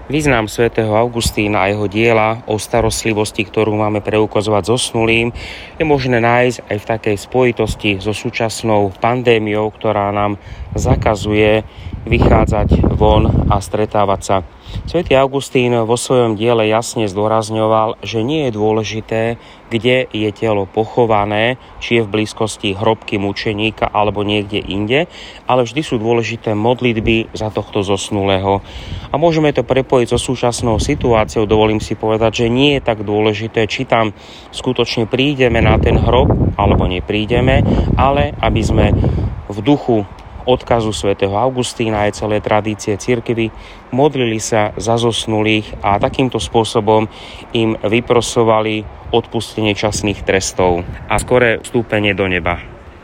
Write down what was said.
Význam svätého Augustína a jeho diela o starostlivosti, ktorú máme preukazovať zosnulým, je možné nájsť aj v takej spojitosti so súčasnou pandémiou, ktorá nám zakazuje vychádzať von a stretávať sa. Svätý Augustín vo svojom diele jasne zdôrazňoval, že nie je dôležité, kde je telo pochované, či je v blízkosti hrobky mučeníka alebo niekde inde, ale vždy sú dôležité modlitby za tohto zosnulého. A môžeme to prepojiť so súčasnou situáciou. Dovolím si povedať, že nie je tak dôležité, či tam skutočne prídeme na ten hrob alebo neprídeme, ale aby sme v duchu odkazu svätého Augustína aj celé tradície cirkvi modlili sa za zosnulých a takýmto spôsobom im vyprosovali odpustenie časných trestov a skoré vstúpenie do neba.